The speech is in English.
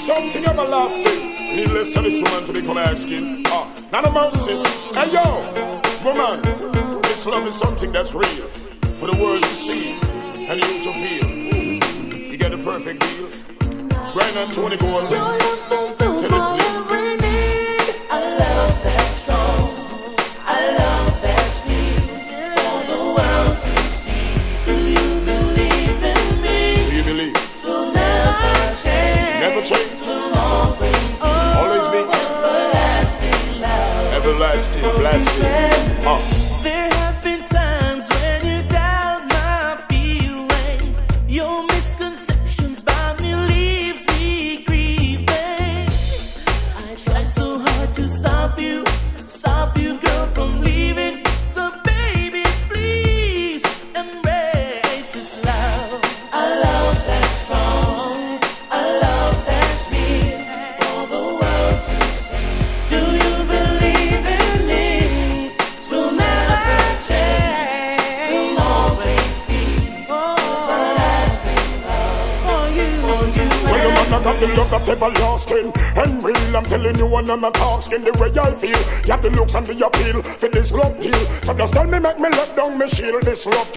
something everlasting. Needless for this woman to become asking. Not a mercy. Hey yo, woman, this love is something that's real for the world to see and you to feel. You get a perfect deal. Brian and Tony Gold. Tennessee. A love that's strong, a love that's real for the world to see. Do you believe in me? Do you believe? To never change. Never change. To always be everlasting love. Everlasting, blasting. There have been times when you doubt my feelings. Your misconceptions by me leaves me grieving. I try so hard to stop you, girl, from leaving. So baby, please embrace this love. A love that's strong, a love that's real for the world to see. Do you believe in me? To never change, to always be everlasting love for you. Well, the man that got the love that's everlasting and real, I'm telling you, one of my talking the way I feel. You have the looks and the appeal for this love deal. So just tell me, make me let down me shield this love.